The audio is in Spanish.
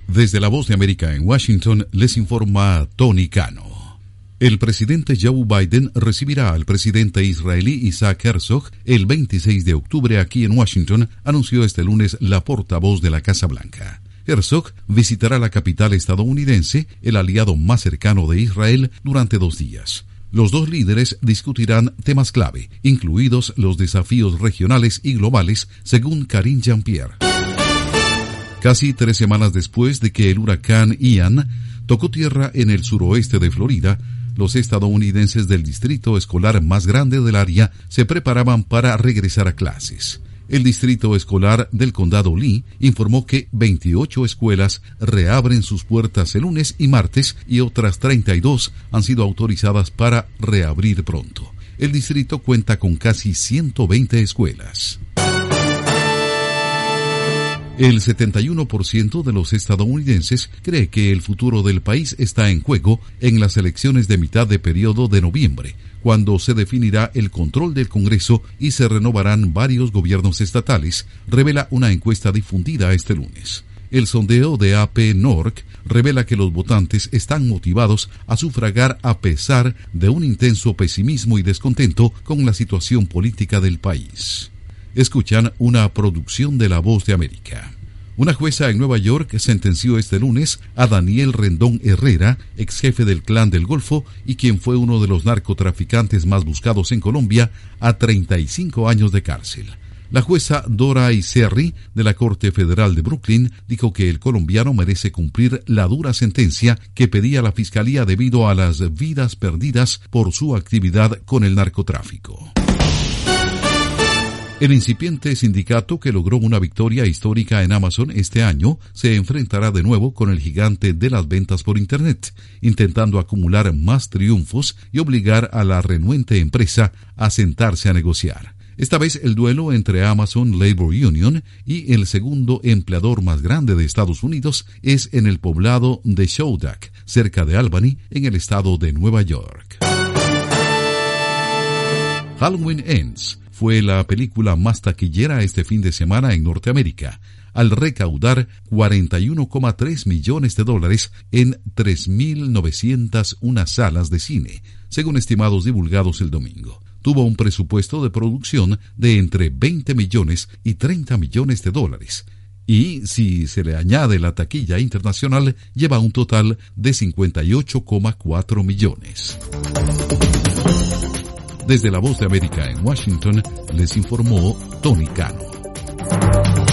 Desde la Voz de América en Washington les informa Tony Cano. El presidente Joe Biden recibirá al presidente israelí Isaac Herzog el 26 de octubre aquí en Washington, anunció este lunes la portavoz de la Casa Blanca. Herzog visitará la capital estadounidense, el aliado más cercano de Israel, durante 2 días. Los dos líderes discutirán temas clave, incluidos los desafíos regionales y globales, según Karine Jean-Pierre. Casi 3 semanas después de que el huracán Ian tocó tierra en el suroeste de Florida, los estadounidenses del distrito escolar más grande del área se preparaban para regresar a clases. El distrito escolar del condado Lee informó que 28 escuelas reabren sus puertas el lunes y martes y otras 32 han sido autorizadas para reabrir pronto. El distrito cuenta con casi 120 escuelas. El 71% de los estadounidenses cree que el futuro del país está en juego en las elecciones de mitad de periodo de noviembre, cuando se definirá el control del Congreso y se renovarán varios gobiernos estatales, revela una encuesta difundida este lunes. El sondeo de AP NORC revela que los votantes están motivados a sufragar a pesar de un intenso pesimismo y descontento con la situación política del país. Escuchan una producción de La Voz de América. Una jueza en Nueva York sentenció este lunes a Daniel Rendón Herrera, ex jefe del Clan del Golfo y quien fue uno de los narcotraficantes más buscados en Colombia, a 35 años de cárcel. La jueza Dora Iserri, de la Corte Federal de Brooklyn, dijo que el colombiano merece cumplir la dura sentencia que pedía la Fiscalía debido a las vidas perdidas por su actividad con el narcotráfico. El incipiente sindicato que logró una victoria histórica en Amazon este año se enfrentará de nuevo con el gigante de las ventas por Internet, intentando acumular más triunfos y obligar a la renuente empresa a sentarse a negociar. Esta vez el duelo entre Amazon Labor Union y el segundo empleador más grande de Estados Unidos es en el poblado de Shoudak, cerca de Albany, en el estado de Nueva York. Halloween Ends fue la película más taquillera este fin de semana en Norteamérica, al recaudar $41,3 millones en 3.901 salas de cine, según estimados divulgados el domingo. Tuvo un presupuesto de producción de entre 20 millones y 30 millones de dólares. Y, si se le añade la taquilla internacional, lleva un total de 58,4 millones. Desde la Voz de América en Washington, les informó Tony Cano.